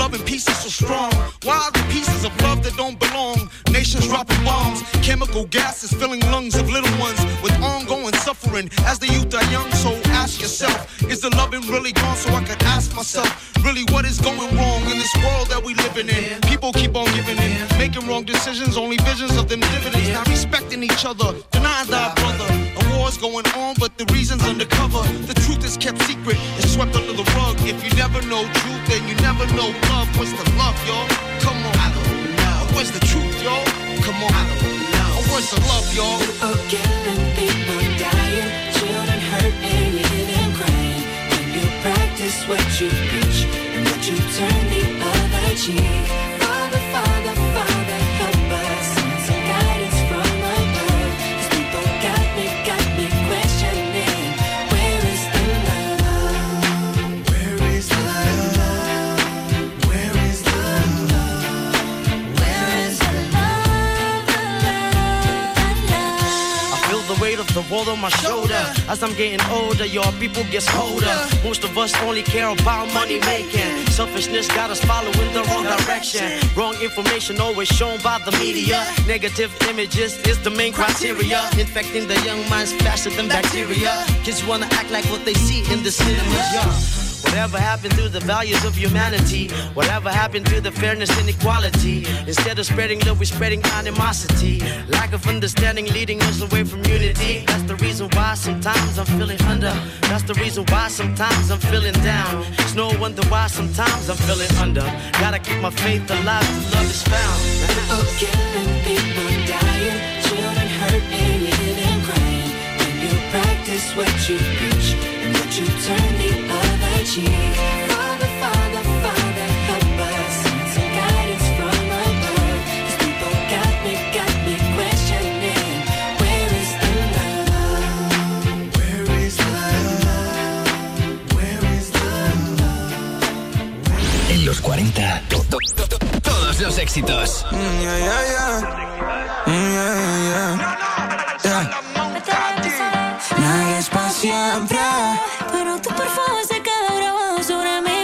love and peace is so strong. Why are the pieces of love that don't belong? Nations dropping bombs, chemical gases filling lungs of little ones with ongoing suffering as the youth are young. So ask yourself, is the loving really gone? So I could ask myself, really what is going wrong in this world that we living in? People keep on giving in, making wrong decisions, only visions of them dividends. Not respecting each other, denying thy brother. A war's going on, but the reason's undercover. The truth is kept secret, it's swept under the rug. If you never know truth, then you never know love. What's the love, y'all? Come on. I don't know. Where's the truth, y'all? Come on. I don't know. Where's the love, y'all? People killing, people dying, children hurt and living crying. When you practice what you preach and what you turn the other cheek. Father, Father, Father, help us. Send some guidance from above. These people got me questioning. Where is the love? Where is the love? Where is the love? Where is the love? I feel the weight of the world on my shoulder. As I'm getting older, your people gets colder. Most of us only care about money making. Selfishness got us following the wrong direction. Wrong information always shown by the media. Negative images is the main criteria. Infecting the young minds faster than bacteria. Kids wanna act like what they see in the cinemas, yeah. Whatever happened to the values of humanity? Whatever happened to the fairness and equality? Instead of spreading love, we're spreading animosity. Lack of understanding leading us away from unity. That's the reason why sometimes I'm feeling under. That's the reason why sometimes I'm feeling down. It's no wonder why sometimes I'm feeling under. Gotta keep my faith alive till love is found. People killing, people dying, children hurt and living crying. When you practice what you preach and what you turn the other cheek. Father, Father, Father, help us. Send some guidance from above. These people got me questioning. Where is the love? Where is the love? Where is the love? En los 40, todos los éxitos. Nadie es para siempre, pero tu perfume se queda grabado sobre mi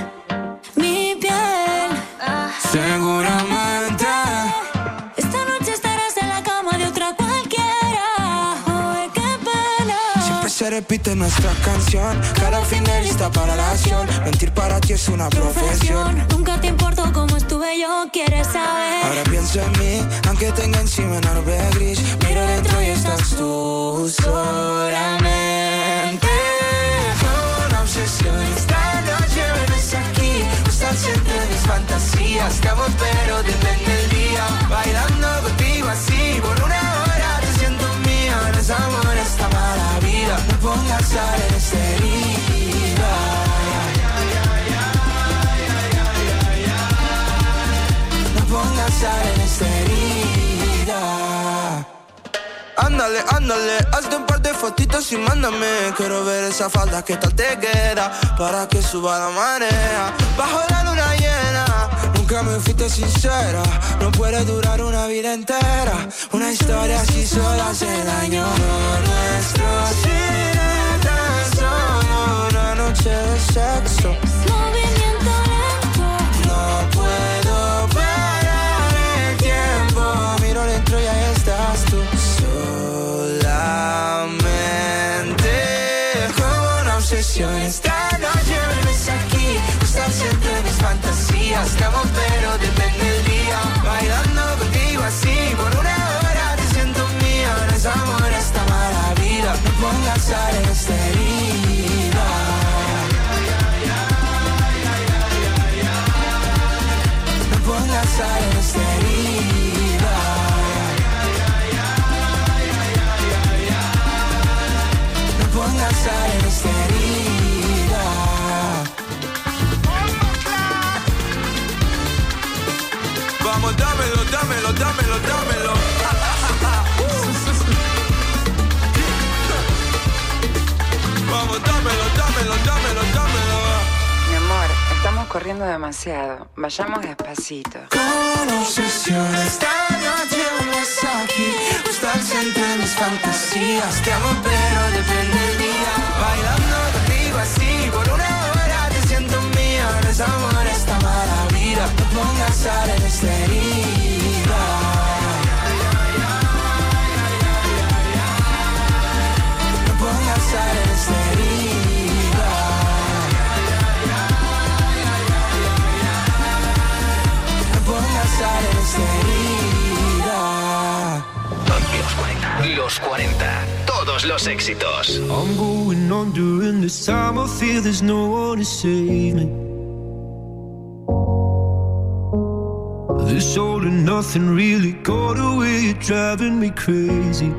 piel, seguramente. Esta noche estarás en la cama de otra cualquiera. Ay, qué pena. Siempre se repite nuestra canción, cada fin de lista para la acción. Mentir para ti es una profesión. Nunca te importó cómo estuve yo, quieres saber. Ahora pienso en mí, aunque tenga encima una nube gris. Miro dentro y estás tú solamente. Una obsesión, esta noche vienes aquí. Usar siempre mis fantasías. Te amo pero depende del día. Bailando contigo así, por una hora te siento mía. No es amor esta mala vida. No pongas sal en esta herida. No pongas sal en esta herida. Ándale, ándale, hazte un par de fotitos y mándame. Quiero ver esa falda, qué tal te queda, para que suba la marea. Bajo la luna llena, nunca me fuiste sincera. No puede durar una vida entera. Una historia así sola hace daño. Lo nuestro será tan solo una noche de sexo. Movimiento lento. No puedo parar el tiempo. Miro dentro y ahí estás tú. Solamente como una obsesión. Esta noche vienes aquí. Usar siempre mis fantasías. Te amo pero depende del día. Bailando contigo así. Por una hora te siento mía. No es amor esta mala vida. No pongas sal en esta herida. No pongas sal en esta herida. No pongas sal en esta herida. Vamos, dámelo, dámelo, dámelo, dámelo. Vamos, dámelo, dámelo, dámelo, dámelo. Mi amor, estamos corriendo demasiado. Vayamos despacito. Con obsesión esta noche vienes aquí. Usar siempre mis fantasías. Te amo pero depende del día. Bailando contigo así. Por una hora te siento mía. No es amor esta mala No pongas sal en esta herida. No pongas sal en esta herida. No pongas sal en esta herida. Los 40. Todos los éxitos. I'm going on during this time. I feel there's no one to save me. This all and nothing really got away. You're driving me crazy.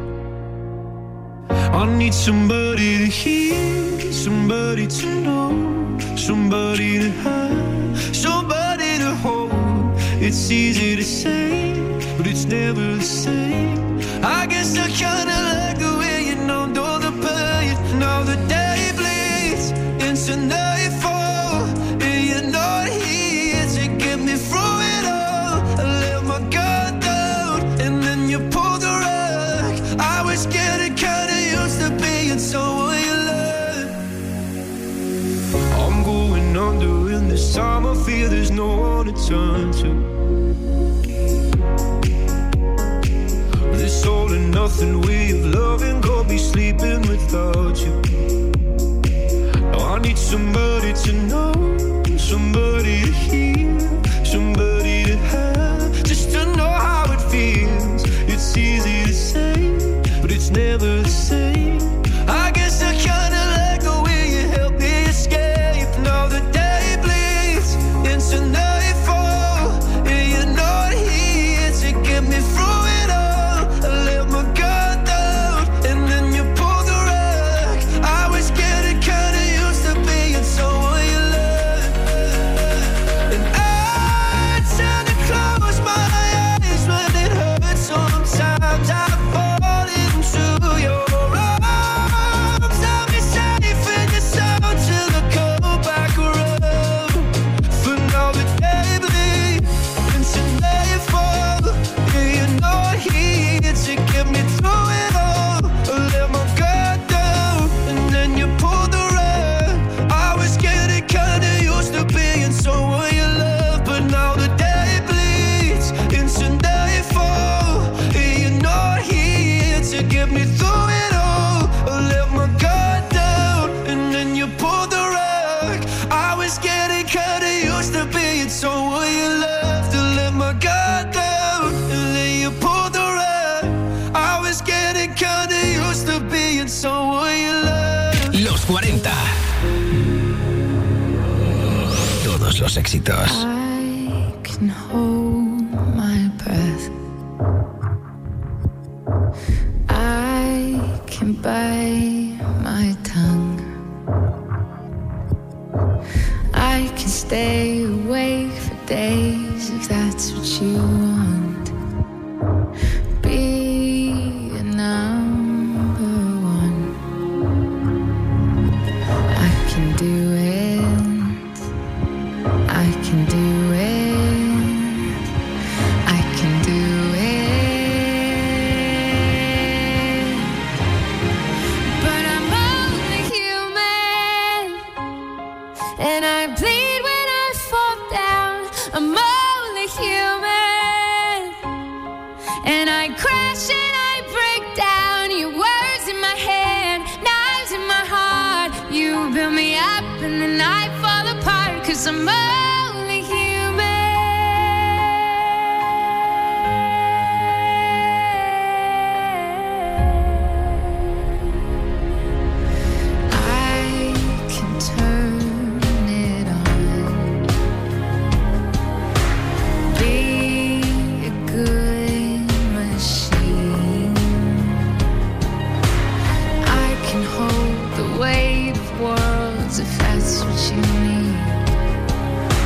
I need somebody to hear, somebody to know, somebody to have, somebody to hold. It's easy to say, but it's never the same. I guess I kinda like the way you know the pain. Now the day bleeds into nightfall, and you're not here to get me through it all. I let my guard down, and then you pulled the rug. I was getting kinda used to being someone you love. I'm going under in this time. I feel there's no one to turn to. This all and nothing way of loving, go be sleeping without you. Now I need somebody to know, somebody to hear, somebody to have, just to know how it feels. It's easy to say, but it's never the same. I guess I kinda like the way you help me escape. Now the day bleeds into nightfall, and you're not here to get me through it all. I let my guard down, and then you pulled the rug. I was getting kinda used to being someone you love. And I tend to close my eyes when it hurts. Sometimes I fall into your arms. I'll be safe in your sound till I come back around. For now the day bleeds into nightfall, and you're not here to get me through it all. I let my guard down, and then you pulled the rug. I was getting kinda used to being someone you love, but now the day bleeds into nightfall, and you're not here to get me through it all. I let my guard down, and then you pulled the rug. I was getting kinda used to being someone you love. To let my guard down, and then you pulled the rug. I was getting kinda used to being someone you love. Los 40. Todos los éxitos. I can hold my breath. I can bite my tongue. I can stay awake for days if that's what you want. Be a number one. I can do it. I can do it. I can do it. But I'm only human, and I bleed when I fall down. I'm only human, and I crash and I break down. Your words in my head, knives in my heart. You build me up and then I fall apart, 'cause I'm only human. I can turn it on, be a good machine. I can hold the weight of worlds if that's what you need.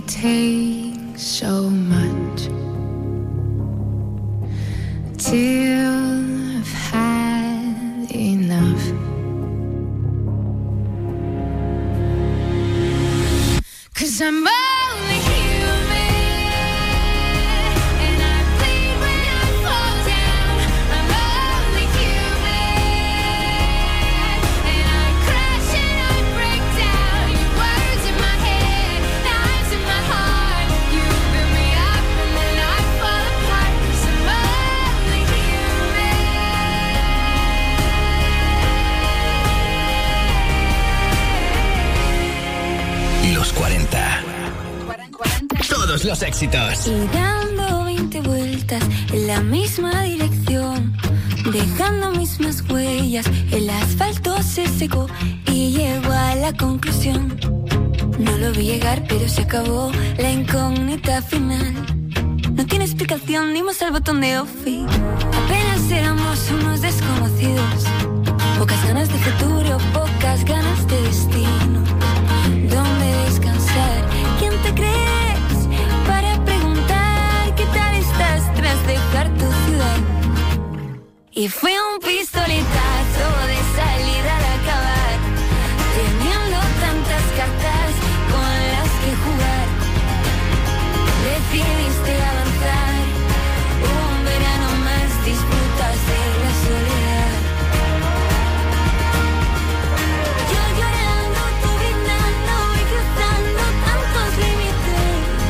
take so much till I've had enough. 'Cause I'm only human, and I bleed when I fall down. I'm only human, and I crash and I break down. Your words in my head, knives in my heart. You build me up and then I fall apart. 'Cause I'm only human. Los 40. Todos los éxitos. Y dando 20 vueltas en la misma dirección, dejando mismas huellas, el asfalto se secó y llegó a la conclusión. No lo vi llegar, pero se acabó la incógnita final. No tiene explicación, dimos al botón de off y apenas éramos unos desconocidos. Pocas ganas de futuro, pocas ganas de destino. ¿Dónde descansar? ¿Quién te crees para preguntar qué tal estás tras dejar tu ciudad? Y fue un pistoletazo de salida al acabar, teniendo tantas cartas con las que jugar. Decidiste avanzar, un verano más disfrutas de la soledad. Yo llorando, tú brindando y cruzando tantos límites.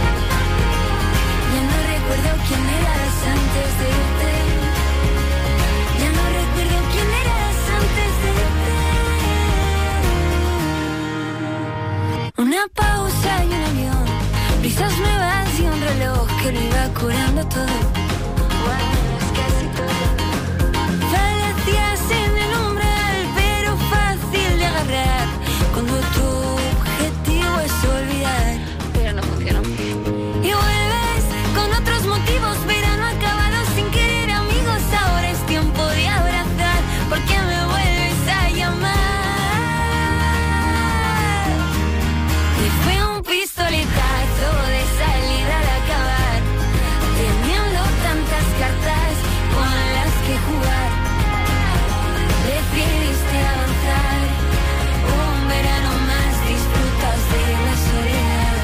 Ya no recuerdo quién eras antes de irte. Ya no recuerdo quién eras antes de irte. Una pausa y un avión, brisas nuevas y un reloj que lo iba curando todo. Bueno, es casi todo. Falacias en el umbral, pero fácil de agarrar cuando tu objetivo es olvidar. Pero no funcionó. Y vuelves con otros motivos, verano acabado sin querer amigos. Ahora es tiempo de abrazar, porque me vuelves a llamar. Y fue un pistoletazo de salida al acabar, teniendo tantas cartas con las que jugar. Decidiste avanzar, un verano más disfrutas de la soledad.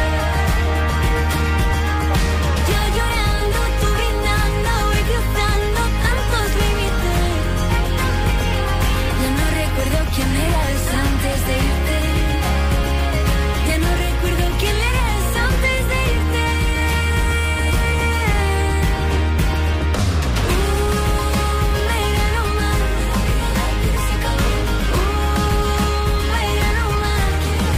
Yo llorando, tú brindando y cruzando tantos límites. Ya no recuerdo quién eras antes de irte. Ya no recuerdo quién eras antes de irte. Verano más. Verano más.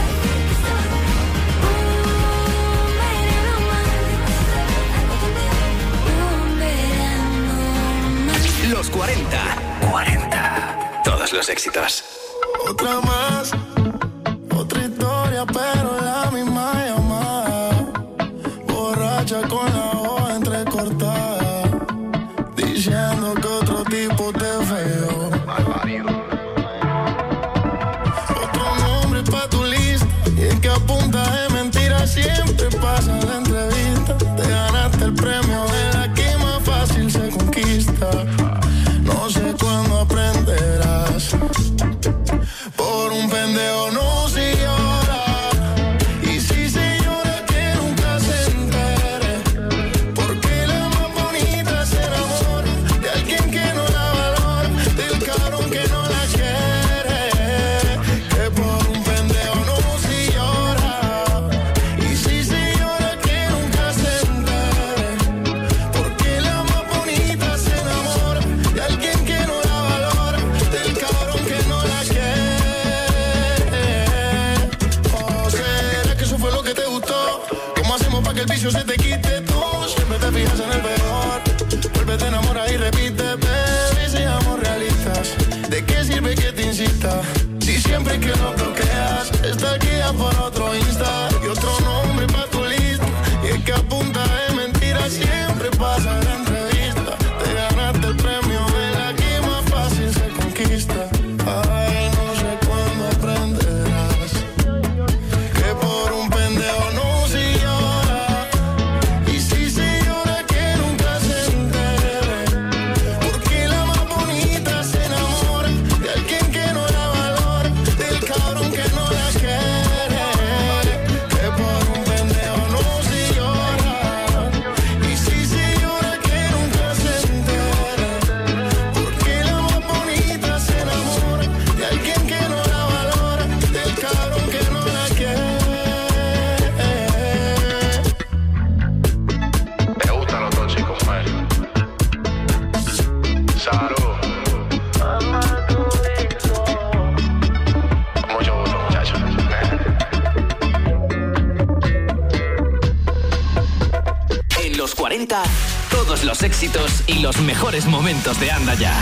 Verano más. Los 40. 40. Todos los éxitos. Otra más, otra historia, pero la misma llamada. Borracha con la voz entrecortada, diciendo que otro tipo te feo. Otro nombre pa' tu lista, y es que a punta de mentiras siempre pasa la entrevista. Te ganaste el premio de la que más fácil se conquista. No sé cuándo aprenderás. Por un pendejo no se llora, y si se llora que nunca se entere, porque la más bonita se enamora de alguien que no la valora, del cabrón que no la quiere. Que por un pendejo no se llora, y si se llora que nunca se entere, porque la más bonita se enamora de alguien que no la valora, del cabrón que no la quiere. Pa' que el vicio se te quite tú. Siempre te fijas en el peor. Vuélvete, enamora y repite, baby. Seamos realistas. ¿De qué sirve que te insista? Si siempre que lo bloqueas está aquí por otro Insta y otro nombre pa' tu lista. Y es que a punta de mentiras siempre pasa la entrevista. Te ganaste el premio de la que más fácil se conquista. Ay, no sé cuándo aprenderás que por un pendejo no sigas. 40. Todos los éxitos y los mejores momentos de Anda Ya.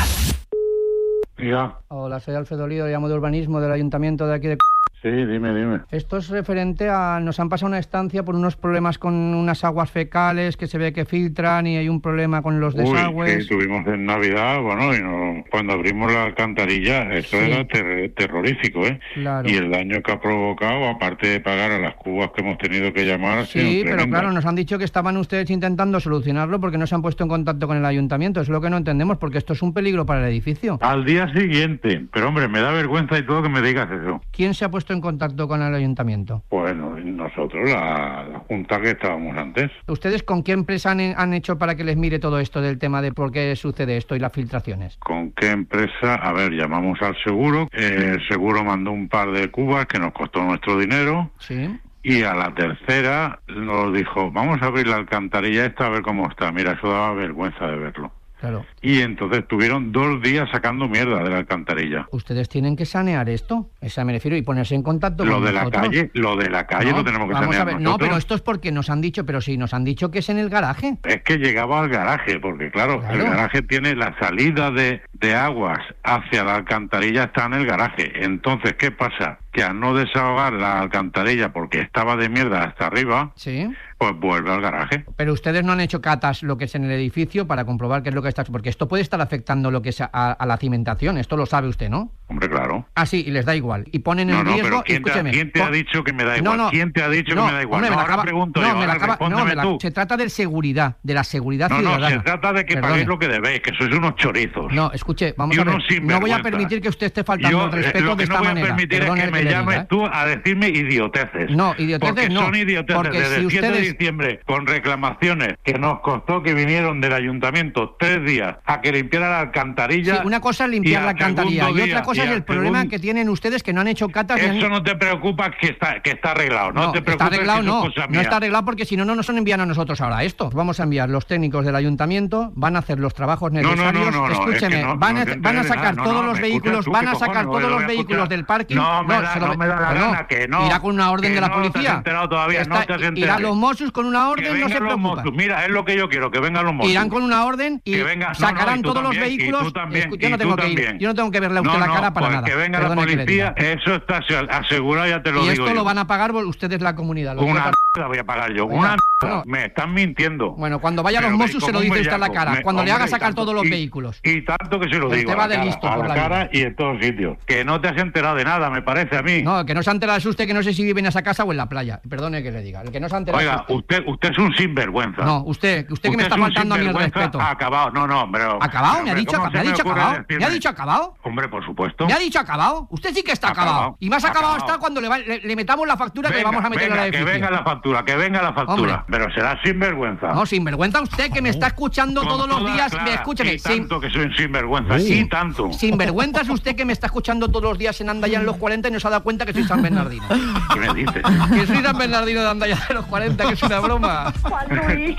Ya. Hola, soy Alfredo Lío, llamo de urbanismo del ayuntamiento de aquí de... Sí, dime. Esto es referente a... Nos han pasado una estancia por unos problemas con unas aguas fecales que se ve que filtran y hay un problema con los desagües. Sí, tuvimos en Navidad, cuando abrimos la alcantarilla, eso era terrorífico, ¿eh? Claro. Y el daño que ha provocado, aparte de pagar a las cubas que hemos tenido que llamar, ha sido Sí, tremendo. pero claro, nos han dicho que estaban ustedes intentando solucionarlo porque no se han puesto en contacto con el ayuntamiento. Es lo que no entendemos, porque esto es un peligro para el edificio. Al día siguiente, pero hombre, me da vergüenza y todo que me digas eso. ¿Quién se ha puesto en contacto con el ayuntamiento? Bueno, nosotros, la junta que estábamos antes. ¿Ustedes con qué empresa han hecho para que les mire todo esto del tema de por qué sucede esto y las filtraciones? ¿Con qué empresa? A ver, llamamos al seguro. El seguro mandó un par de cubas que nos costó nuestro dinero. Sí. Y a la tercera nos dijo, vamos a abrir la alcantarilla esta a ver cómo está. Mira, eso daba vergüenza de verlo. Claro. Y entonces tuvieron 2 días sacando mierda de la alcantarilla. Ustedes tienen que sanear esto, esa me refiero, y ponerse en contacto Lo con de nosotros. Lo de la calle No, lo tenemos que vamos sanear a ver, nosotros. No, pero esto es porque nos han dicho, pero sí, nos han dicho que es en el garaje. Es que llegaba al garaje, porque claro, el garaje tiene la salida de aguas hacia la alcantarilla, está en el garaje. Entonces, ¿qué pasa? Que al no desahogar la alcantarilla porque estaba de mierda hasta arriba, sí, pues vuelve al garaje. Pero ustedes no han hecho catas lo que es en el edificio para comprobar qué es lo que está... Porque esto puede estar afectando lo que es a la cimentación, esto lo sabe usted, ¿no? Hombre, claro. Ah, sí, y les da igual. Y ponen en riesgo... Pero ¿quién te ha dicho que me da igual? No, ¿Quién te ha dicho que me da igual? Hombre, ahora pregunto yo, respóndeme tú. Se trata de seguridad, de la seguridad ciudadana. No, se trata de que paguéis lo que debéis, que sois unos chorizos. No, escuche, vamos a ver, no voy a permitir que usted esté faltando el respeto de esta manera. Lo que no voy a permitir es que me llames tú a decirme idioteces. No, idioteces no. Porque son idioteces. Desde el 7 de diciembre, con reclamaciones que nos costó que vinieron del ayuntamiento 3 días a que limpiara la alcantarilla. Sí, una cosa es limpiar la alcantarilla y otra cosa es el problema que tienen ustedes que no han hecho catas. Eso no te preocupa que está arreglado. No te preocupes. Está arreglado, no está arreglado porque si no nos envían a nosotros ahora esto. Vamos a enviar los técnicos del ayuntamiento, van a hacer los trabajos necesarios. Escúcheme, van a sacar todos los vehículos, del parking. No me da la gana que no. Irá con una orden de la policía. No te has enterado todavía, no te has enterado. Irán los Mossos con una orden, no se preocupa. Mira, es lo que yo quiero, que vengan los Mossos. Irán con una orden y sacarán todos los vehículos. Yo no tengo que ir, yo no tengo que verle a usted la cara para nada. Que venga la policía, eso está asegurado, ya te lo digo. Y esto lo van a pagar ustedes la comunidad. Una la voy a pagar yo, una me están mintiendo. Bueno, cuando vaya a los Mossos se lo dice usted a la cara, cuando le haga sacar todos los vehículos. Y tanto que se lo digo, a la cara y en todos sitios. Que no te has enterado de nada, me parece a mí. No, que no se ha enterado es usted, que no sé si vive en esa casa o en la playa. Perdone que le diga, el que no se ha enterado. Oiga, usted es un sinvergüenza. No, usted que me está faltando a mí el respeto. Acabado, no, pero... ¿Acabado? ¿Me ha dicho acabado? ¿Me ha dicho acabado? Hombre, por supuesto. ¿Me ha dicho acabado? Usted sí que está acabado. Y más acabado está cuando le metamos la factura que le vamos a meter en la edificio. Que venga la factura. Hombre. Pero será sinvergüenza. No, sinvergüenza usted que me está escuchando todos los días. Escúcheme. Y tanto que soy un sinvergüenza, y tanto. Sinvergüenza es usted que me está escuchando todos los días en Andaya en los 40 y no se ha dado cuenta que soy San Bernardino. ¿Qué me dices? Que soy San Bernardino de Andaya de los 40, que es una broma. Juan Luis.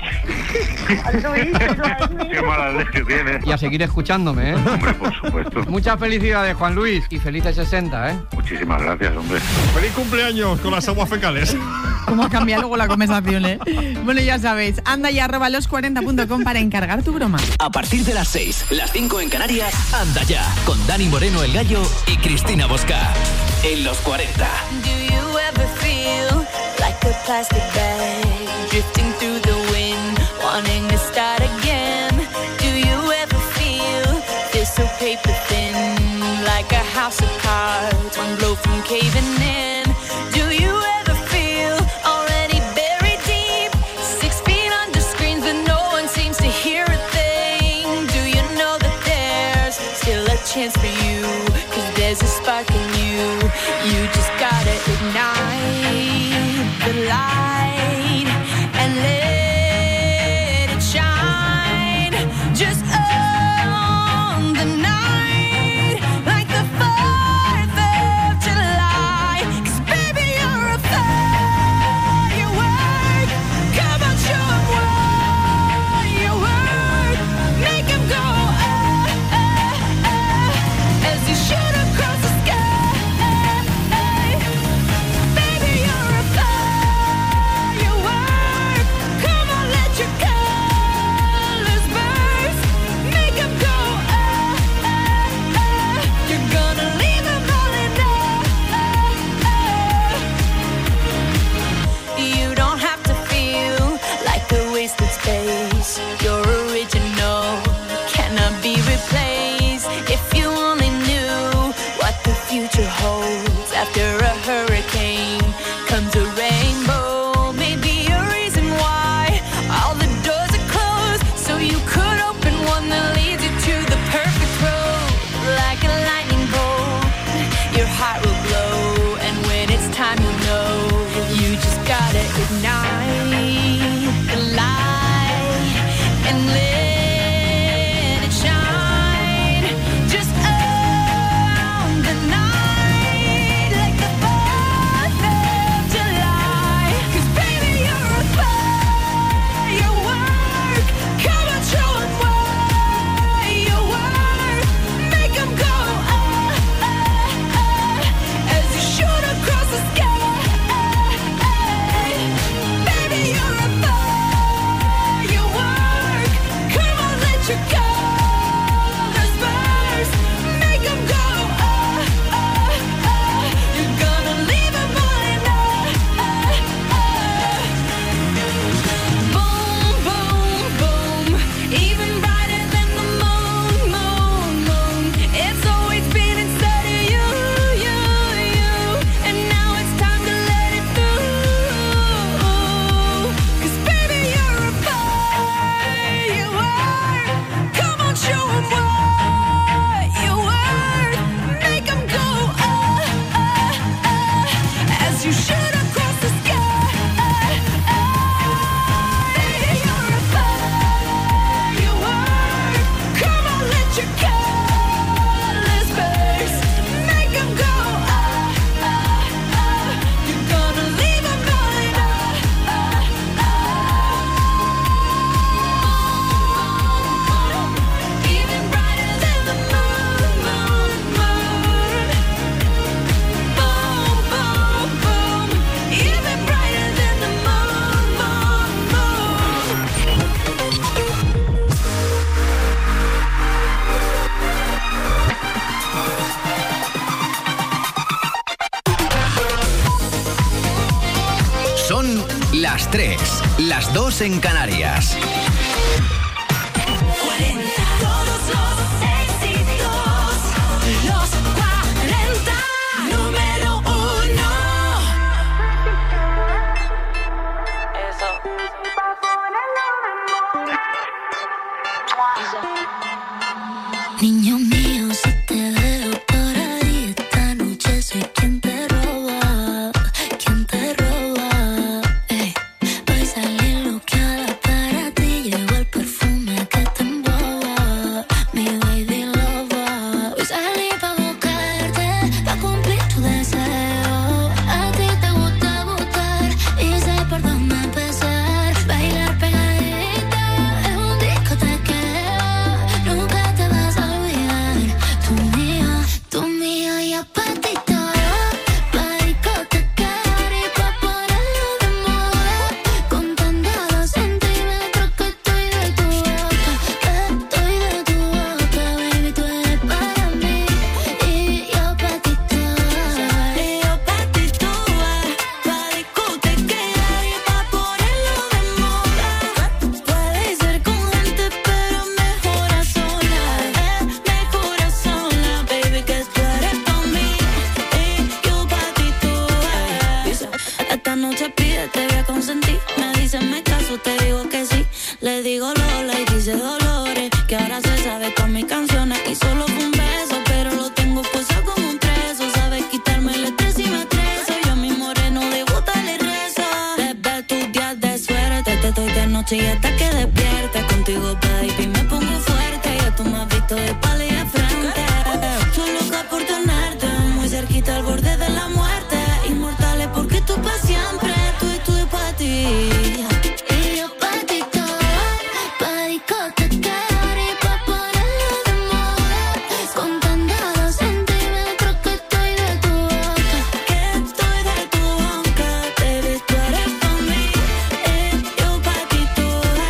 Qué mala leche tienes. Y a seguir escuchándome, ¿eh? Hombre, por supuesto. Muchas felicidades, Juan Luis, y felices 60, ¿eh? Muchísimas gracias, hombre. ¡Feliz cumpleaños con las aguas fecales! ¿Cómo cambia luego la conversación, eh? Bueno, ya sabéis, andaya@los40.com para encargar tu broma. A partir de las 6, las 5 en Canarias, Anda Ya, con Dani Moreno el Gallo y Cristina Bosca. En los 40. Do you ever feel like a plastic bag drifting through the wind, wanting to start again? Do you ever feel this so paper thin, like a house of cards, one blow from caving in? Do you ever feel already buried deep, 6 feet under screens but no one seems to hear a thing? Do you know that there's still a chance for you, 'cause there's a spark in you, you just gotta ignite the light and let it shine, just on the night, like the 4th of July, 'cause baby you're a firework, come on show 'em what you work, make 'em go as you shoot across the sky, baby you're a firework. and let it shine. Just own the night like the 4th of July. 'Cause baby, you're a firework. Come on, show 'em what you worth. Make 'em go as you shoot across the sky. Baby, you're a firework. Come on, let your colors burst. Make 'em go you're gonna leave 'em all in Boom, boom, boom. Even brighter than the moon, moon, moon. It's always been inside of you, you, you. And now it's time to let it through. 'Cause baby, you're a firework. Come on, show 'em what you're worth. Make 'em go as you shoot across the sky. Baby, you're a firework. Come on, let your colors burst. Make 'em go you're gonna leave 'em all in even brighter than the moon, moon, moon. Boom, boom, boom. Even brighter than the moon, moon, moon. Son las 3, las 2 en Canarias. Todos los éxitos, los 40, número 1. Niño mío, si te veo por ahí esta noche, soy quien te roba, quien te roba. Voy a salir loqueada para ti, llevo el perfume que te emboba, mi baby lover. Voy a salir pa' buscarte, pa' cumplir tu deseo. A ti te gusta gustar y sé por dónde empezar. Bailar pegadita en un discotequeo, nunca te vas a olvidar. Tú mío y apatito, pa' discotecar y pa' ponerlo de moda. Contando los centímetros que estoy de tu boca, baby, tú eres para mí. Y yo pa' ti toda, pa' discotecar y pa' ponerlo de moda. Puede ser con gente, pero mejor a solas, mejor a solas, baby, que tú eres pa' mí. Y yo pa' ti toda. Esta noche pide, te voy a consentir. Me dice me caso, te digo que sí. Le digo Lola y dice Dolores, que ahora se sabe con mis canciones. Y solo fue un beso, pero lo tengo puesto como un preso. Sabe quitarme el estrés y me estreso. Yo a mi moreno de gusta le rezo. Desde tus días de suerte, te doy de noche y hasta que despiertes. Contigo, baby, me pongo fuerte. Ya tú me has visto de espalda y de frente. Estoy loca por tenerte muy cerquita al borde de la muerte. Inmortales porque tú pa' siempre, tú y pa' ti. Y yo pa' ti toda, pa' discotecar y pa' ponerlo de moda. Contando los centímetros que estoy de tu boca, baby, tú eres pa' mí. Yo pa' ti toda.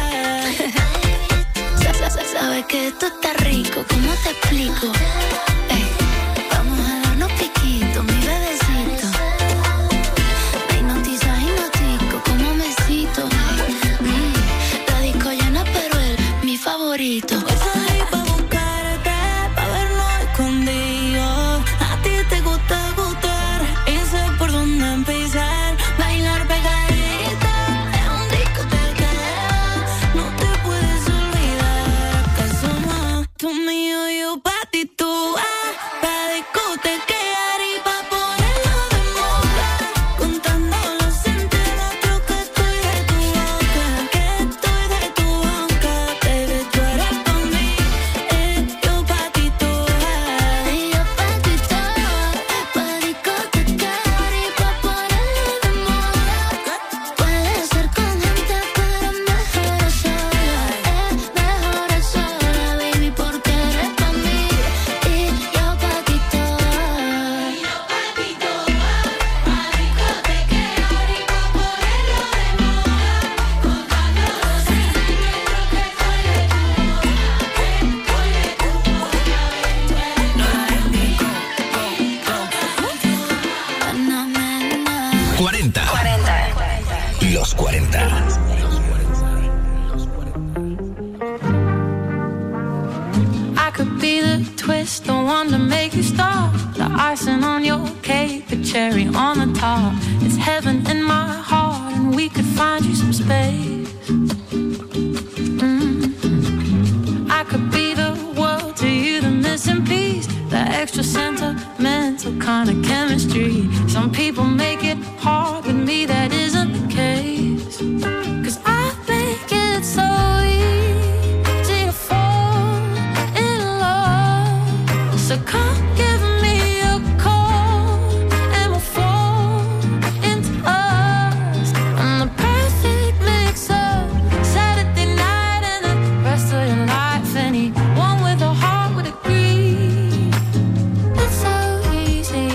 Sabes que esto está rico, ¿cómo te explico? Vamos a darnos piquito, mi bebecito. Me hipnotizas, hipnotico, como me cito. La disco llena, pero él, mi favorito. Voy a salir pa' buscarte, pa' vernos escondidos. A ti te gusta gustar y sé por dónde empezar. Bailar pegadita en un discotequeo, no te puedes olvidar. Que somos tú mío y yo pa' ti tú. Pa' discotequear y pa' ponerlo de moda. Contando los centímetros que estoy de tu boca, baby, could be the twist, the one to make you stop. The icing on your cake, the cherry on the top. It's heaven in my heart, and we could find you some space. I could be the world to you, the missing piece, the extra sentimental kind of chemistry. Some people make it hard, with me that isn't the case. 'Cause I think it's so easy to fall in love. So come give me a call and we'll fall into us. I'm the perfect mix up, Saturday night and the rest of your life. Anyone with a heart would agree. It's so easy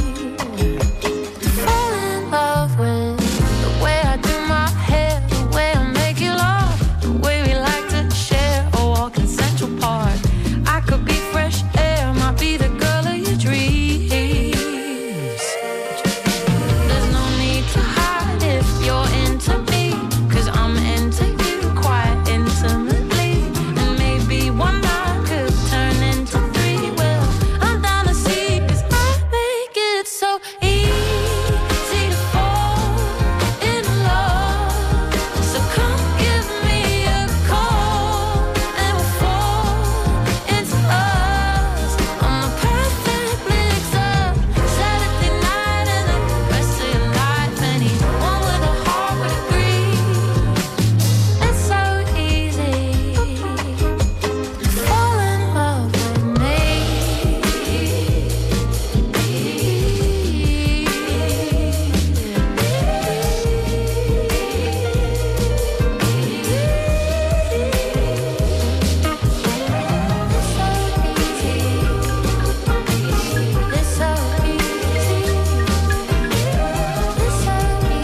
to fall in love with the way I do my hair, the way I make you laugh, the way we like to share a walk in Central Park. I could be fresh air, might be the girl of your dreams. There's no need to hide if you're into me, 'cause I'm into you quite intimately. And maybe one night could turn into three. Well, I'm down to see, 'cause I make it so easy to fall in love. So come give me a call and we'll fall into us. I'm the perfect mix up, Saturday night and the rest of your life. Anyone with a heart would agree. It's so easy to fall in love with me. It's so easy. It's so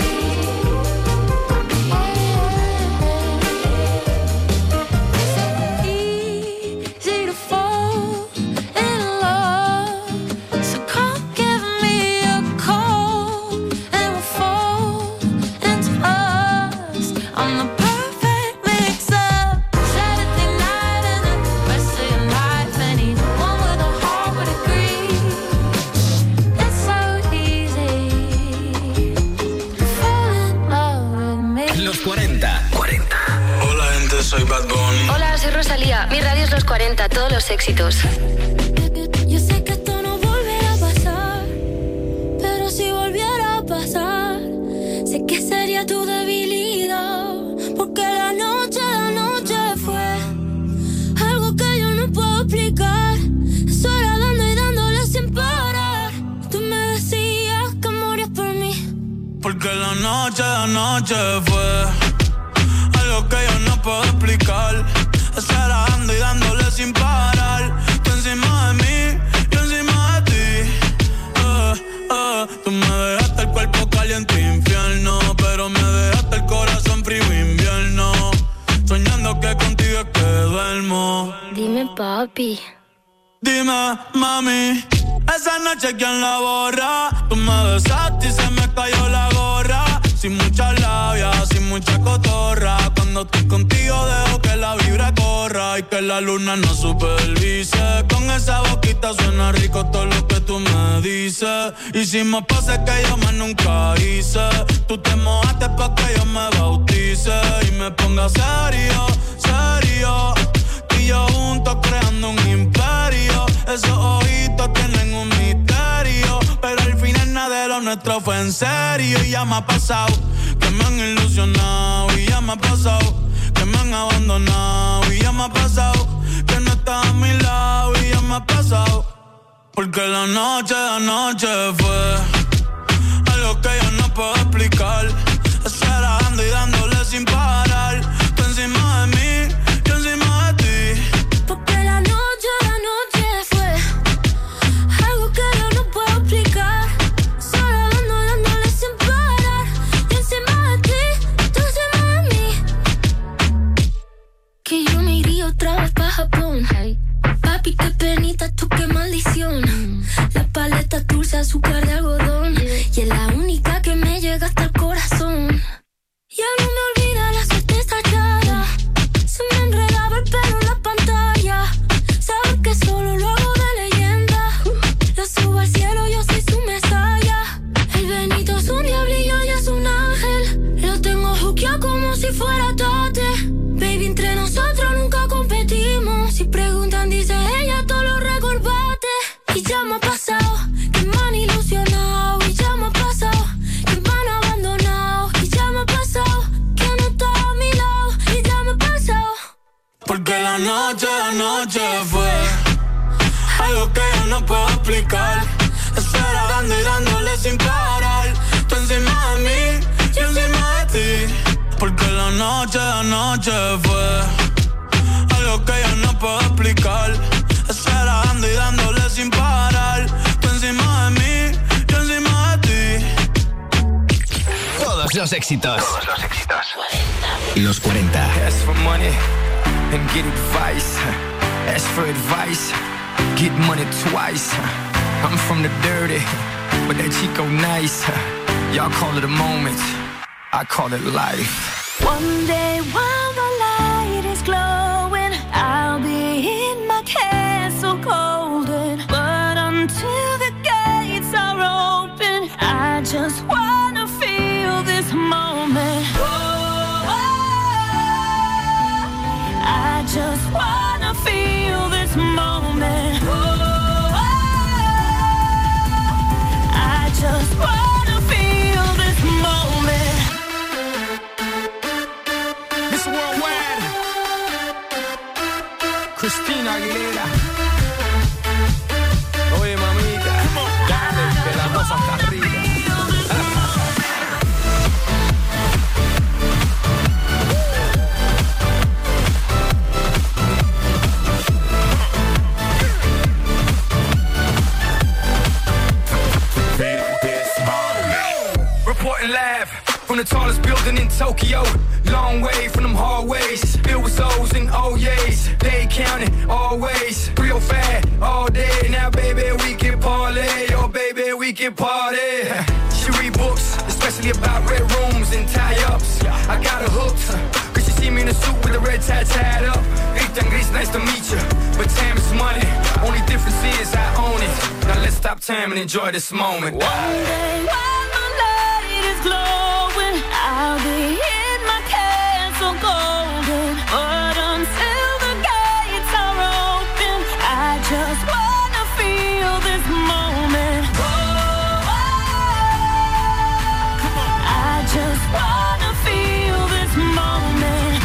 easy to fall in love. So come give me a call and we'll fall into us. I'm the perfect mix up, Saturday night and the rest of your life. Anyone with a heart would agree. It's so easy to fall in love with me. Los 40. Hola gente, soy Bad Bunny. Hola, soy Rosalía. Mi radio es Los 40, todos los éxitos. Yo sé que esto no volverá a pasar, pero si volviera a pasar, sé que sería tu debilidad, porque la noche fue algo que yo no puedo explicar. Eso era dando y dándole sin parar. Tú me decías que morías por mí, Porque la noche fue algo que yo no puedo explicar. Estar dando y dándole sin parar. Tú encima de mí, yo encima de ti. Tú me dejaste el cuerpo caliente infierno, pero me dejaste el corazón frío invierno. Soñando que contigo es que duermo. dime papi. Dime, mami, esa noche ¿quién la borra? Tú me besaste y se me cayó la gorra. Sin mucha labia, sin mucha cotorra. Cuando estoy contigo dejo que la vibra corra y que la luna no supervise. Con esa boquita suena rico todo lo que tú me dices. Hicimos pases que yo más nunca hice. Tú te mojaste pa' que yo me bautice y me ponga serio, serio. Y yo juntos creando un imperio. Esos ojitos tienen un misterio, pero al final nada de lo nuestro fue en serio. Y ya me ha pasado que me han ilusionado, y ya me ha pasado que me han abandonado, y ya me ha pasado que no estás a mi lado, y ya me ha pasado. Porque la noche fue algo que yo no puedo explicar. Esperando y dándole sin parar. Tú encima de mí, yo encima de ti. Porque la noche fue algo que yo no puedo explicar. Solo dándole sin parar. Yo encima de ti, tú encima de mí. Que yo me iría otra vez pa' Japón. Papi, qué penita, tú qué maldición. La paleta dulce, azúcar de algodón. Y es la única que me llega hasta el corazón. Ya no me olvida la suerte estallada. Se me enredaba el pelo en la pantalla. Sabes que Porque la noche fue algo que yo no puedo explicar. Estar dando y dándole sin parar. Tú encima de mí, yo encima de ti. Porque la noche fue algo que yo no puedo explicar. Estar dando y dándole sin parar. Tú encima de mí, yo encima de ti. Todos los éxitos. Los 40. Ask for money and get advice. Ask for advice, get money twice. I'm from the dirty, but that Chico nice. Y'all call it a moment, I call it life. One day while the light is glowing, I'll be in my castle golden. But until the gates are open, I just wanna feel this moment. I just wanna feel this moment. I just wanna feel this moment. Miss Worldwide, Christina Aguilera. Oye, mamita, dale, que la cosa está arriba. Reporting live from the tallest building in Tokyo. Long way from them hallways, filled with O's and O's. They counting always, real fat all day. Now baby we can parlay, oh baby we can party. She read books, especially about red rooms and tie-ups. I got her hooked, cause she see me in a suit with the red tie tied up. Ethan Gris, nice to meet you, but time is money. Only difference is I own it. Now let's stop time and enjoy this moment. One day while the light is glowing, I'll be in my castle golden. But until the gates are open, I just wanna feel this moment. I just wanna feel this moment.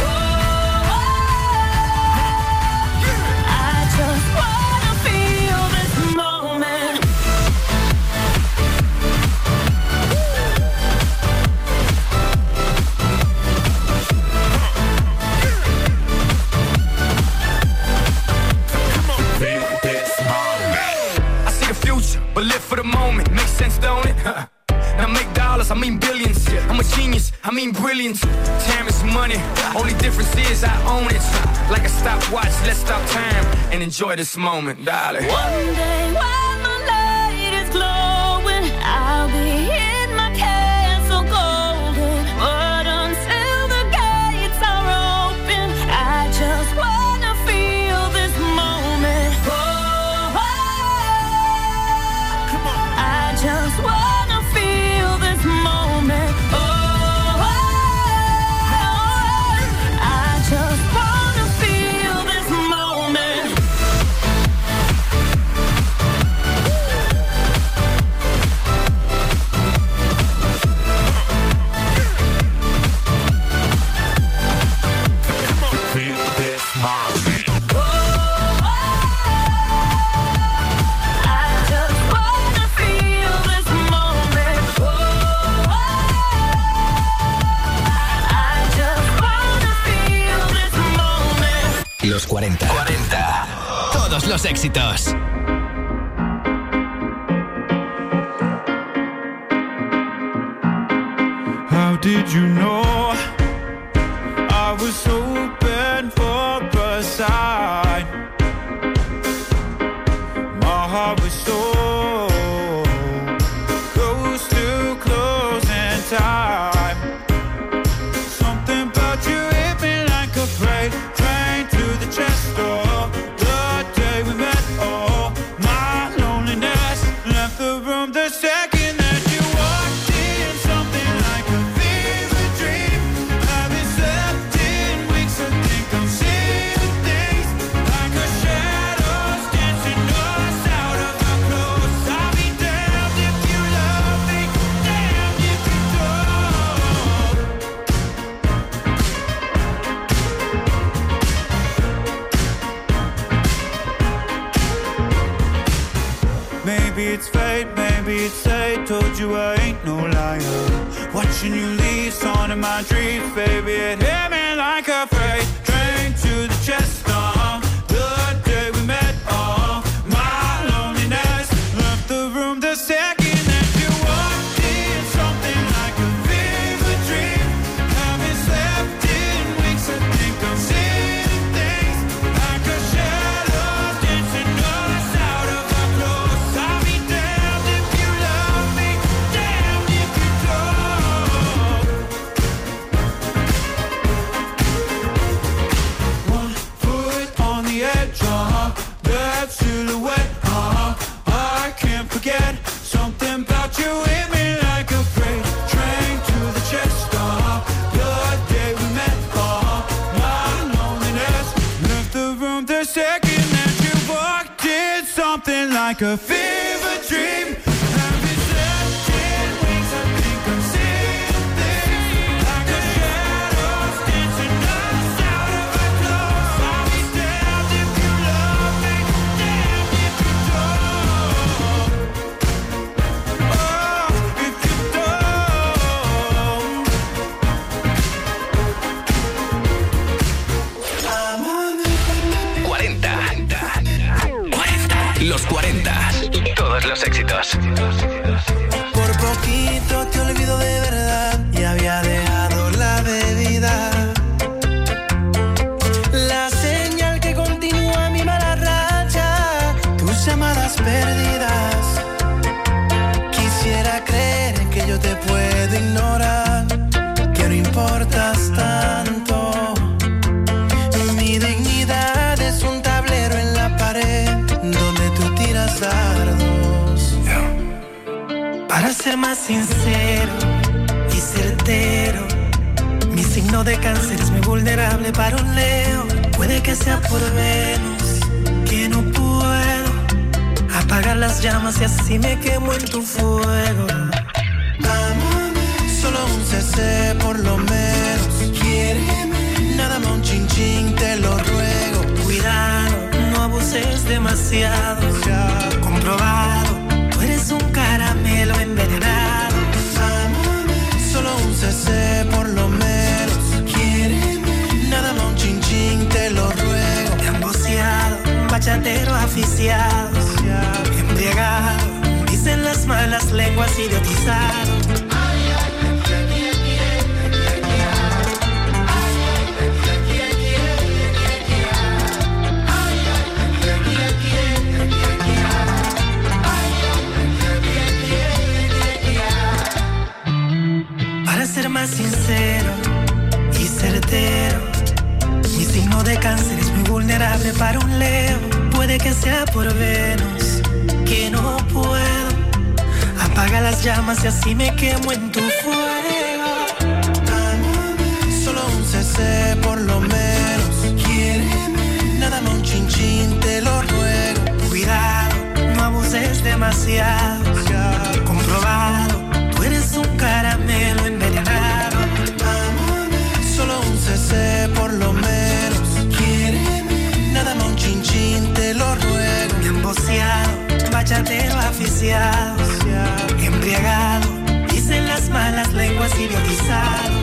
I just wanna feel this moment. I see the future, but live for the moment. Makes sense, don't it? Now make dollars, I mean billions. I'm a genius, I mean brilliant. Time is money, only difference is I own it. Like a stopwatch, let's stop time and enjoy this moment, darling. One day while the light is glowing, I'll be in my castle golden. But until the gates are open, I just wanna feel this moment. I just wanna feel this moment. I just wanna feel this moment. Los 40. Todos los éxitos. How did you know I was hoping for a sign? My heart was so close to closing time. Something about you hit me like a freight train to the chest door. The day we met, oh, my loneliness left the room the second that you walked in. Something like a fever dream. Haven't slept in weeks. I think I'm seeing things like a Maybe it's fate, maybe it's fate. Told you I ain't no liar. Watching you leave, on in my dreams, baby. It hit me like a freight train to the chest. The day we met, my loneliness left the room the second that you walked in. Something like a fever dream. Haven't slept in weeks. I think I'm seeing things like a shadow dancing us out of our clothes. I'll be damned if you love me, damned if you don't. One foot on the edge, that silhouette, I can't forget. Something about you hit me like a freight train to the chest. The day we met, my loneliness left the room the second that you walked in. Something like a fever dream. Haven't slept in weeks. I think I'm seeing things like a shadows dancing us out of our clothes. I'll be damned if you love me, damned if you don't. Oh, if you don't. I'm on the 40. Los 40. Todos los éxitos. Por poquito te olvido de verdad y había dejado la bebida. La señal que continúa mi mala racha, tus llamadas perdidas. Quisiera creer que yo te puedo ignorar, que no importas tanto. Mi dignidad es un tablero en la pared donde tú tiras dardos. Para ser más sincero y certero, mi signo de cáncer es muy vulnerable para un Leo. Puede que sea por Venus, que no puedo apagar las llamas y así me quemo en tu fuego. Solo un CC por lo menos. Quiéreme, nada más un chin chin, te lo ruego. Cuidado, no abuses demasiado. Ya comprobado, tú eres un caramelo envenenado. Solo un CC por lo menos. Quiéreme, nada más un chin chin, te lo ruego. Emboceado, bachatero aficiado, embriagado, dicen las malas lenguas, idiotizado. Para ser más sincero y certero, mi signo de cáncer es muy vulnerable para un Leo. Puede que sea por Venus, que no puedo apagar las llamas y así me quemo en tu fuego. Solo un CC por lo menos. Quiéreme, nada más un chin chin, te lo ruego. Cuidado, no abuses demasiado. Ya comprobado, tú eres un caramelo envenenado. Solo un CC por lo menos. Quiéreme, nada más un chin chin, te lo ruego. Emboceado, bachatero aficiado, embriagado, dicen las malas lenguas, idiotizado.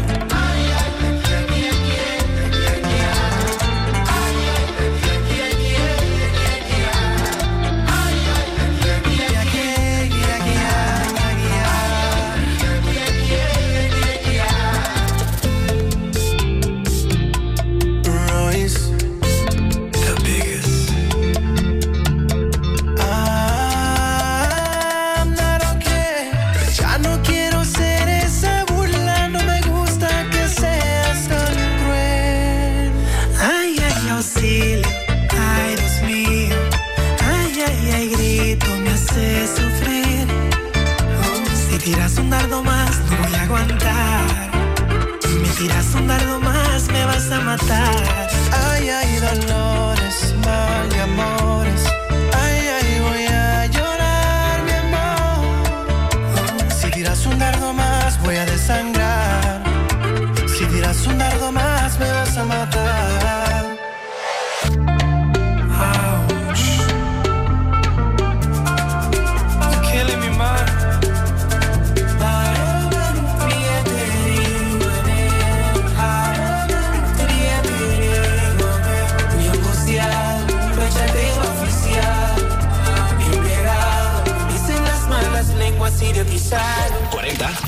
I'm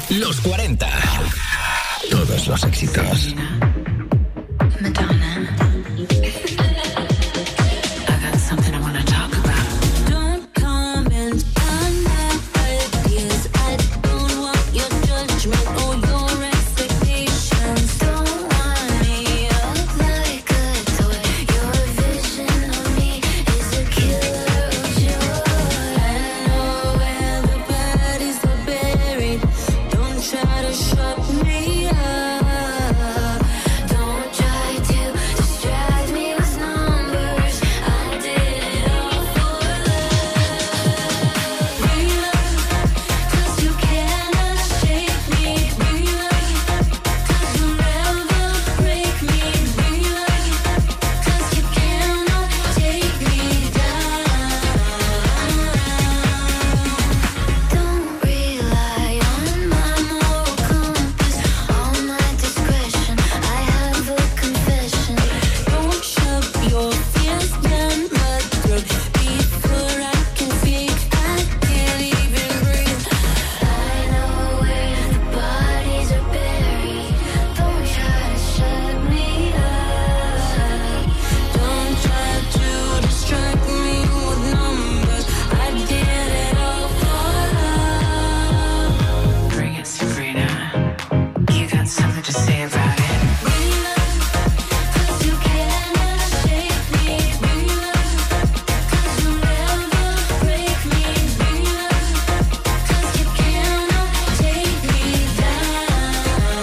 Los 40. Todos los éxitos. Madonna. I got something I wanna talk about. Don't comment on my ideas. I don't want your judgment or your expectations. Don't want me up like a toy. Your vision of me is a killer of joy. I know where the bodies are buried. Don't try to shut me up. Don't try to distract me with numbers. I did it all for love. Reload, 'cause you cannot shake me. Reload, 'cause you'll never break me. Reload, 'cause you cannot take me down. Don't rely on my moral compass, on my discretion. I have a confession. Don't shove your fears down my throat before I can speak. I can't even breathe. I know where the bodies are buried. Don't try to shut me up. Don't try to distract me with numbers. I did it all for love. Bring it, Sabrina. You got something to say about it. Reload, 'cause you cannot shake me. Reload, 'cause you'll never break me. Reload, 'cause you cannot take me down.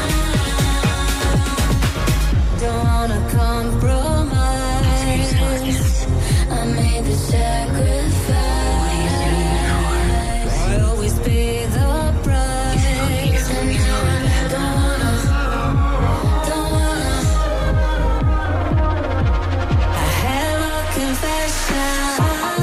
Don't wanna compromise. I made the sacrifice. I always pay the price. And I don't wanna. I have a confession.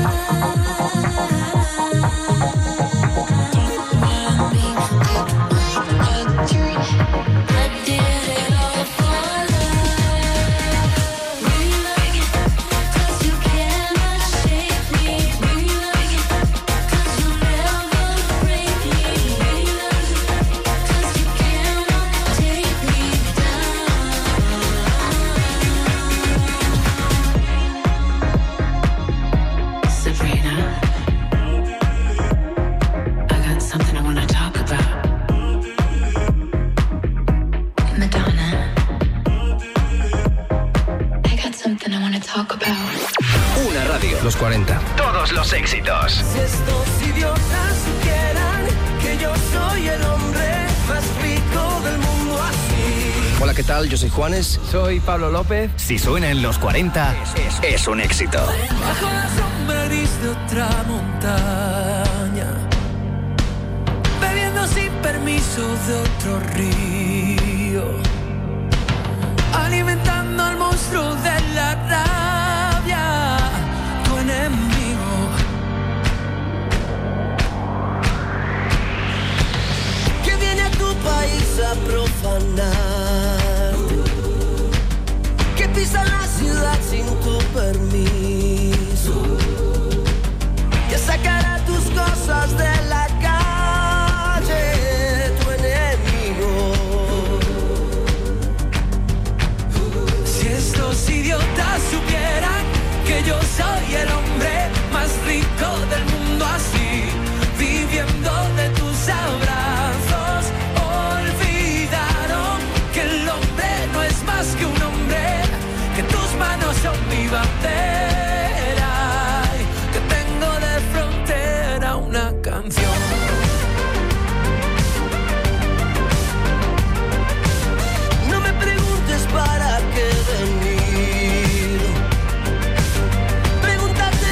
I did it all for love. Reload, 'cause you cannot shake me. Reload, 'cause you'll never break me. Reload, 'cause you cannot take me down. Sabrina, I got something I wanna talk about. Madonna, I got something I wanna talk about. Una radio. Los 40. Todos los éxitos. Si estos idiotas supieran que yo soy el hombre más rico del mundo así. Hola, ¿qué tal? Yo soy Juanes. Soy Pablo López. Si suena en los 40, es un éxito. Bajo la sombra gris de otra montaña, bebiendo sin permiso de otro río, alimentando al monstruo de la rabia, tu enemigo. Que viene a tu país a profanar, que pisa la ciudad sin tu permiso, que sacará tus cosas de la calle, tu enemigo. Si estos idiotas supieran que yo soy el hombre más rico del mundo así, viviendo de tus abrazos, olvidaron que el hombre no es más que un hombre, que tus manos son mi bandera, que tengo de frontera una canción. No me preguntes para qué he venido, pregúntate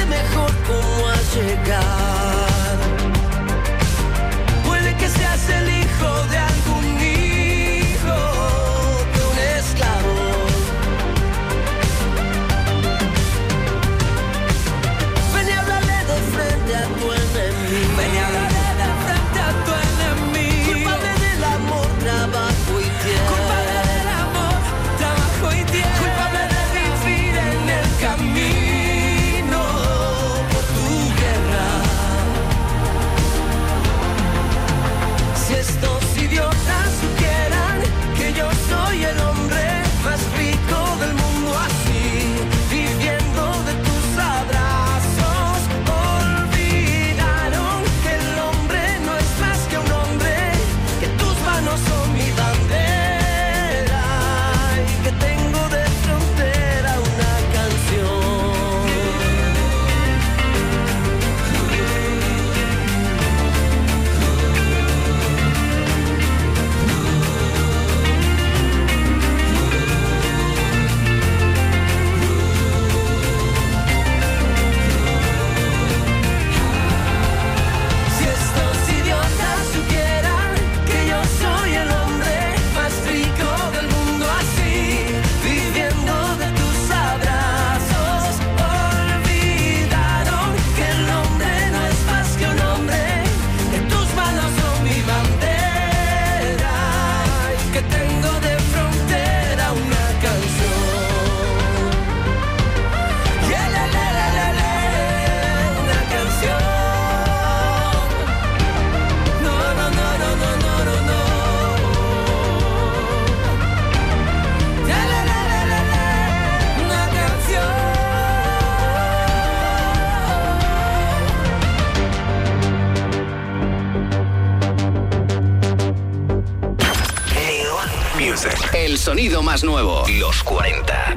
sonido más nuevo. Los 40.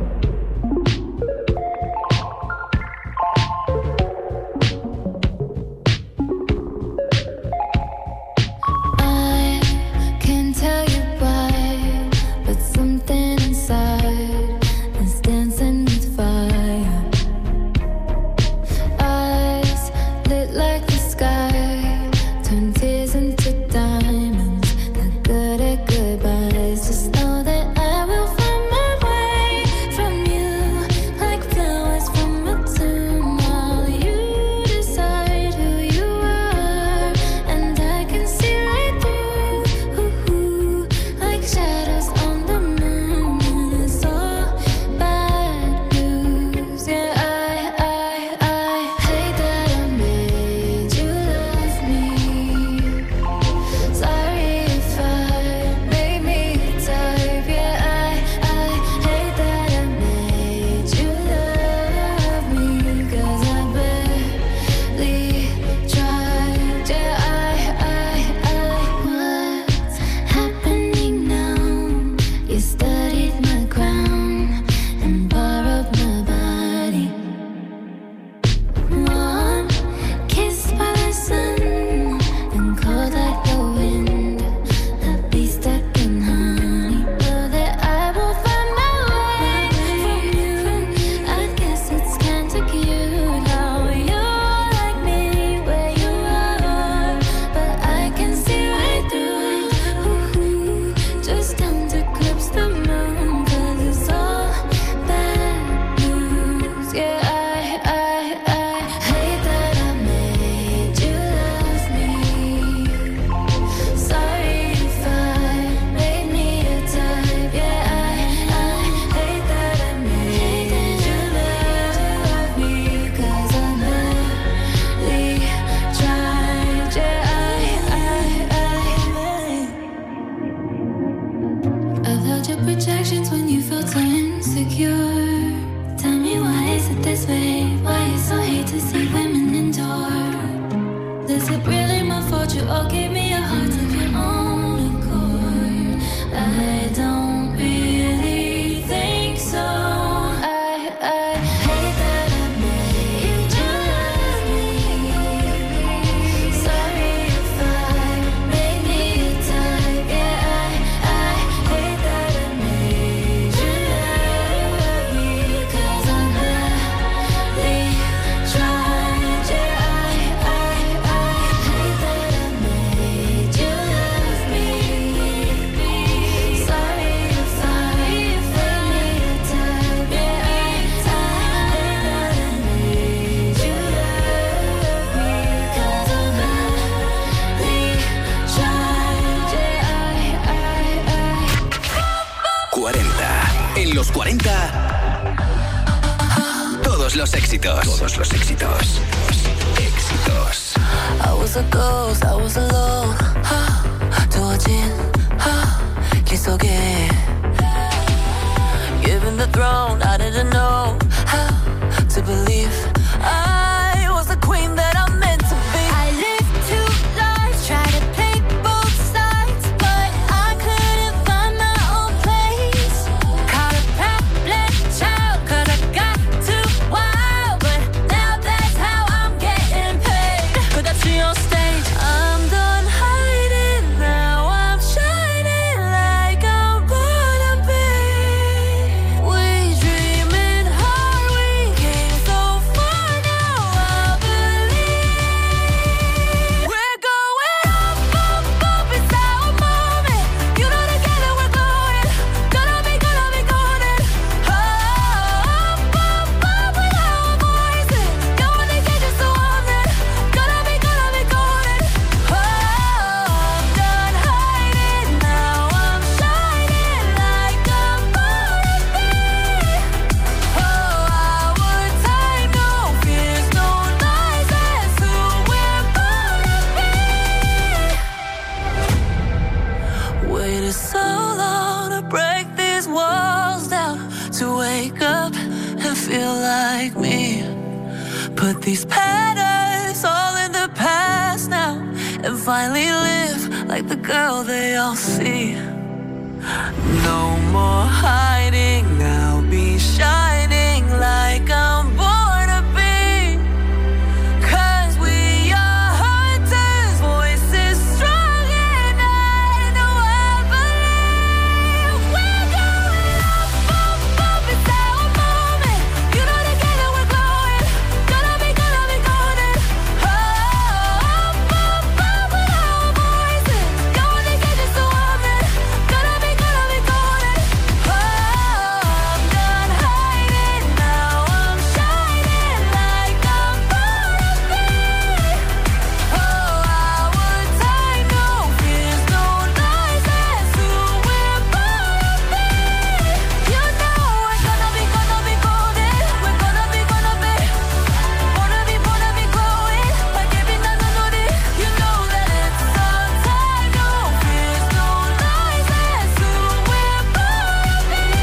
Just know that I will find my way from you. los 40, todos los éxitos. Todos los éxitos. Éxitos. I was a ghost, I was alone. 두어진 길 속에 Given the throne, I didn't know how to believe I was the queen that I'm meant to be. I lived two lives, tried to play both sides, but I couldn't find my own place. Caught a problem child, 'cause I got too wild, but now that's how I'm getting paid. 끝없이 on stage, I'm done hiding, now I'm shining like I'm born to be. We dreaming hard, we came so far, now I believe. We're going up, up, up, it's our moment. You know together we're going, gonna be golden. Up, up, up with our voices. Going to get you so on it. Gonna be golden. Oh, I'm done hiding, now I'm shining like I'm born to be. Oh, our time, no fears, no lies, that's who we're born to be. Waited so long to break these walls down, to wake up and feel like me. Put these patterns all in the past now, and finally live like the girl they all see. No more hiding, I'll be shining like I'm born to be. 'Cause we are hunters, voices strong and I know I believe. We're going up, up, up, it's our moment. You know together we're glowing. Gonna be golden. Up, up, up with our voices. Going to get just a woman. Gonna be golden. Oh, I'm done hiding, now I'm shining like I'm born to be. Oh, our time, no fears, no noises, who we're born to be. You know we're gonna be golden. We're gonna be growing. Like every night I know this. You know that it's our time, no fears, no noises, who we're born to be.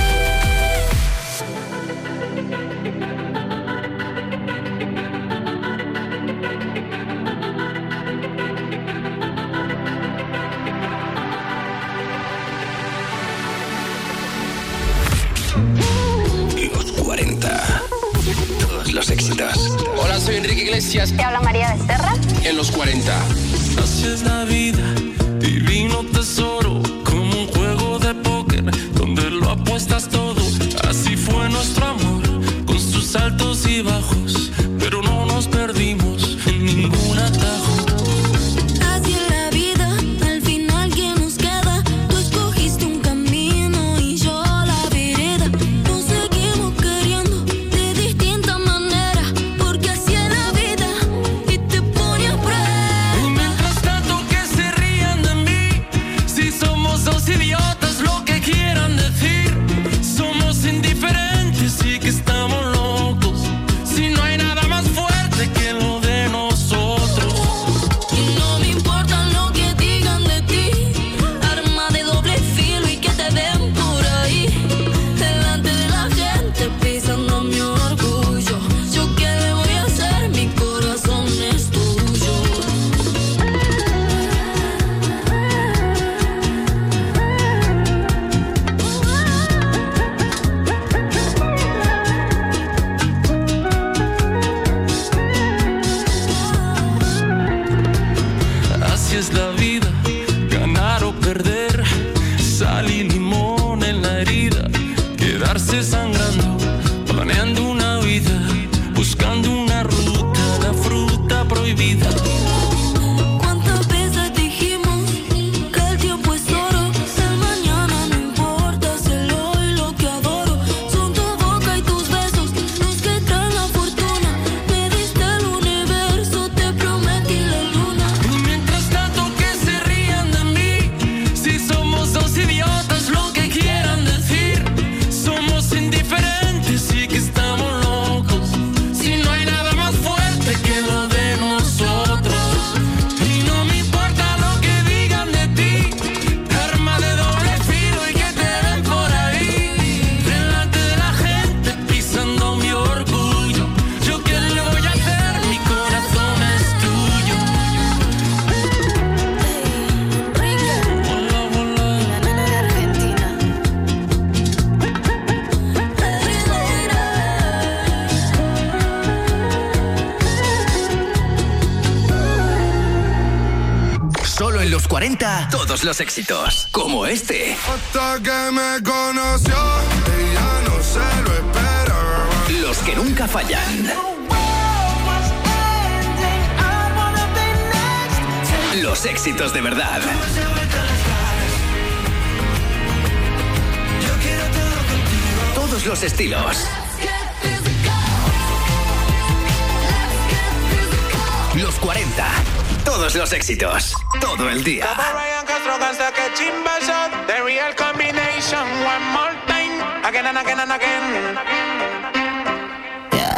Los 40. Todos los éxitos. Hola, soy Enrique Iglesias. Te habla María Becerra. En los 40. Así es la vida, divino tesoro, como un juego de póker donde lo apuestas todo. Así fue nuestro amor, con sus altos y bajos, pero no nos perdimos en ningún atajo. Así es la vida, al final ¿quién nos queda? Tú escogiste un camino y yo la vereda. Nos seguimos queriendo de distinta manera, porque así es la vida y te pone a prueba. Y mientras tanto que se rían de mí, si somos dos idiotas, lo que quieran decir. Somos indiferentes y que estamos locos, si no hay nada más fuerte que lo de nosotros. Y no me importa lo que digan de ti, arma de doble filo y que te ven por ahí, delante de la gente pisando mi orgullo. Yo qué le voy a hacer, mi corazón es tuyo. Así es la vida, ganar o perder, sal y limón en la herida, quedarse sangrando, planeando una vida, buscando una ruta, la fruta prohibida. ¿Cuántas veces dijimos que el tiempo es oro? El mañana no importa, es el hoy lo que adoro. Son tu boca y tus besos los que traen la fortuna. Me diste el universo, te prometí la luna. Y mientras tanto que se rían de mí, si somos dos idiotas, lo que quieran decir. Somos indiferentes y que estamos locos, si no hay nada más fuerte que lo de nosotros. Y no me importa lo que digan de ti, arma de doble filo y que te ven por ahí, delante de la gente pisando mi orgullo. Yo qué le voy a hacer, mi corazón es tuyo. La nena de Argentina. Solo en los 40, todos los éxitos. Como este. Hasta que me conoció, ella no se lo espera. Los que nunca fallan. Los éxitos de verdad. Todos los estilos. Los 40. Todos los éxitos. Todo el día. Ryan Castro cansa que chimba shot. The real combination. One more time. Again and again and again.